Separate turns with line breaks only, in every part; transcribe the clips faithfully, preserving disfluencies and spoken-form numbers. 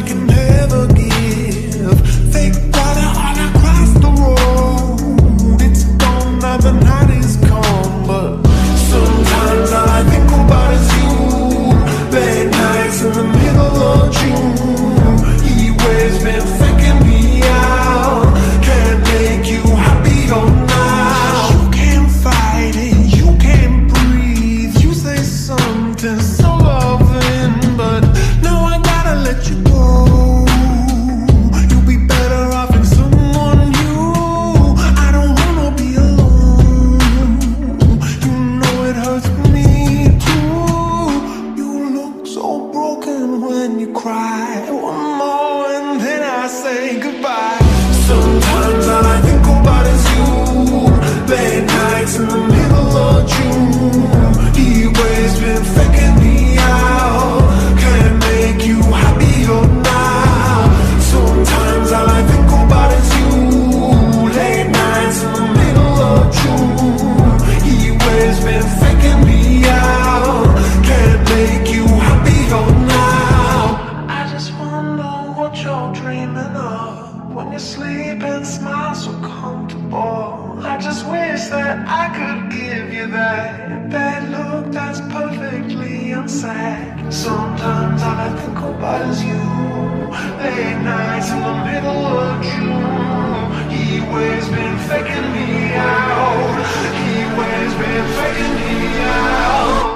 can never give. Fake water all across the road. It's gone now, the night is come. But sometimes all I think about is you. Late nights in the middle of June. He waves been faking me out. Can't make you happy or now. You can't fight it, you can't breathe. You say something so loving, but now I gotta let you go. You'll be better off in someone new. I don't wanna be alone. You know it hurts me too. You look so broken when you cry. One more and then I say goodbye. Sometimes all I think about is you. Late nights in the middle of June. He waves been faking me out. Can't make you happier now. Sometimes all I think about is you. Late nights in the middle of June. He waves been faking me out. Can't make you happier now. I just wonder what you're dreaming of when you sleep and smile so comfortable. I just wish that I could give you that bad look that's perfectly unsaid. Sometimes all I think about is you. Late nights in the middle of June. He waves been faking me out. He waves been faking me out.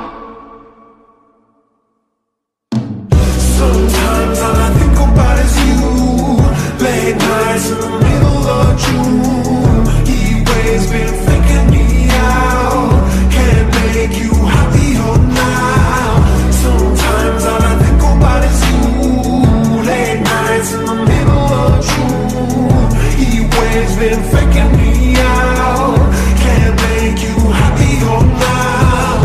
Sometimes all I think about is you. Late nights in the middle of June. He waves been faking me out. Can't make you happier now. Sometimes all I think about is you. Late nights in the middle of June. He waves been faking me out. Can't make you happier now.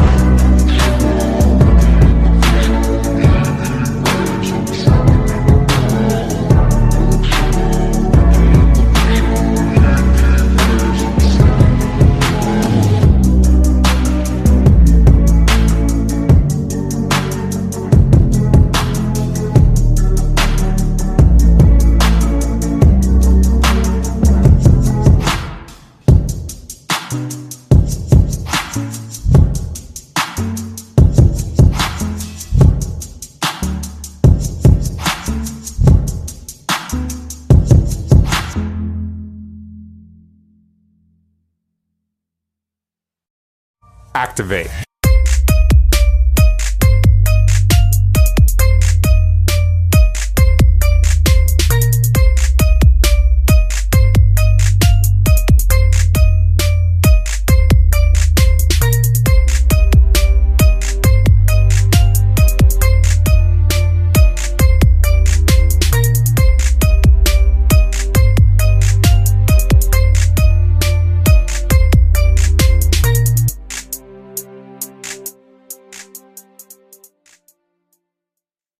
Activate.